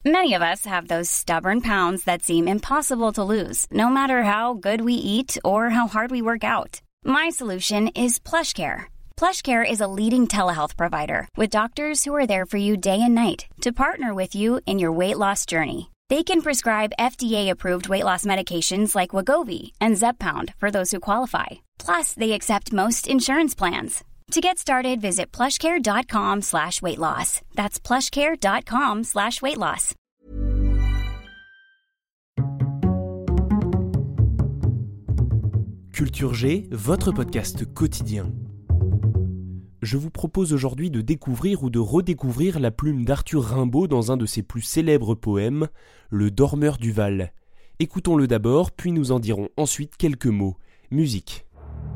Many of us have those stubborn pounds that seem impossible to lose, no matter how good we eat or how hard we work out. My solution is PlushCare. PlushCare is a leading telehealth provider with doctors who are there for you day and night to partner with you in your weight loss journey. They can prescribe FDA-approved weight loss medications like Wegovy and Zepbound for those who qualify. Plus, they accept most insurance plans. To get started, visit plushcare.com/weightloss. That's plushcare.com/weightloss. Culture G, votre podcast quotidien. Je vous propose aujourd'hui de découvrir ou de redécouvrir la plume d'Arthur Rimbaud dans un de ses plus célèbres poèmes, Le Dormeur du Val. Écoutons-le d'abord, puis nous en dirons ensuite quelques mots. Musique.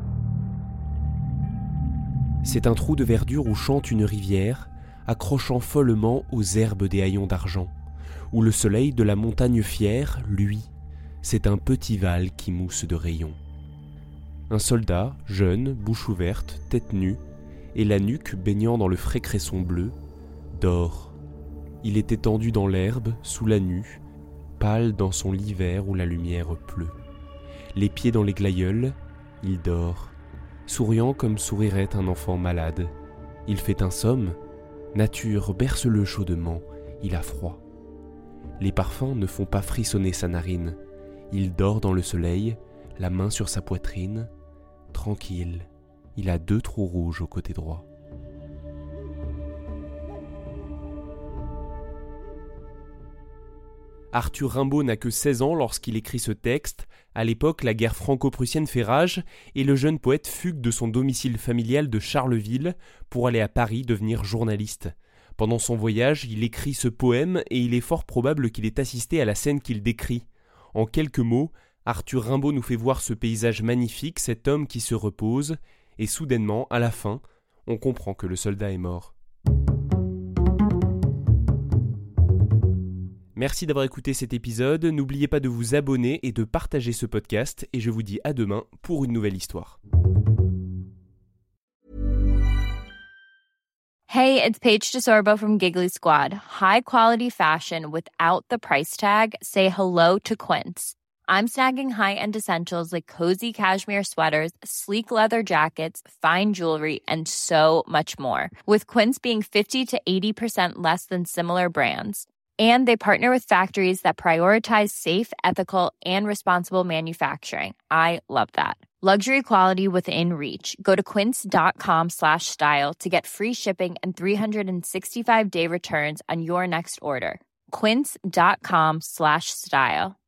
C'est un trou de verdure où chante une rivière, accrochant follement aux herbes des haillons d'argent, où le soleil de la montagne fière, lui, c'est un petit val qui mousse de rayons. Un soldat, jeune, bouche ouverte, tête nue, et la nuque baignant dans le frais cresson bleu, dort. Il est étendu dans l'herbe, sous la nue, pâle dans son lit vert où la lumière pleut. Les pieds dans les glaïeuls, il dort, souriant comme sourirait un enfant malade. Il fait un somme, nature berce-le chaudement, il a froid. Les parfums ne font pas frissonner sa narine. Il dort dans le soleil, la main sur sa poitrine, tranquille. Il a 2 trous rouges au côté droit. Arthur Rimbaud n'a que 16 ans lorsqu'il écrit ce texte. À l'époque, la guerre franco-prussienne fait rage et le jeune poète fugue de son domicile familial de Charleville pour aller à Paris devenir journaliste. Pendant son voyage, il écrit ce poème et il est fort probable qu'il ait assisté à la scène qu'il décrit. En quelques mots, Arthur Rimbaud nous fait voir ce paysage magnifique, cet homme qui se repose, et soudainement, à la fin, on comprend que le soldat est mort. Merci d'avoir écouté cet épisode, n'oubliez pas de vous abonner et de partager ce podcast, et je vous dis à demain pour une nouvelle histoire. Hey, it's Paige DeSorbo from Giggly Squad. High quality fashion without the price tag. Say hello to Quince. I'm snagging high-end essentials like cozy cashmere sweaters, sleek leather jackets, fine jewelry, and so much more. With Quince being 50 to 80% less than similar brands. And they partner with factories that prioritize safe, ethical, and responsible manufacturing. I love that. Luxury quality within reach. Go to quince.com/style to get free shipping and 365-day returns on your next order. Quince.com/style.